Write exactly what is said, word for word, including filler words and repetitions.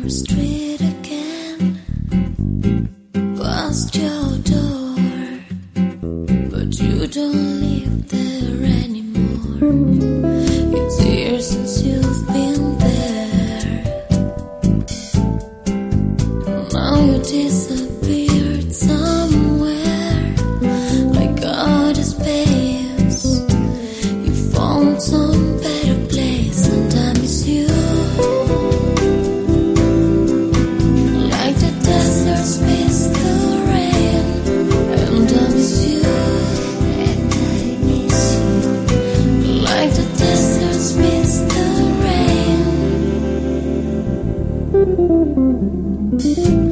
our street again, past your door, but you don't live there anymore. It's years since you've been there. Now you disappeared somewhere, like out of space. You found some better place, and I miss you. Like the deserts miss the rain, and I miss you. And I miss you. Like the deserts miss the rain.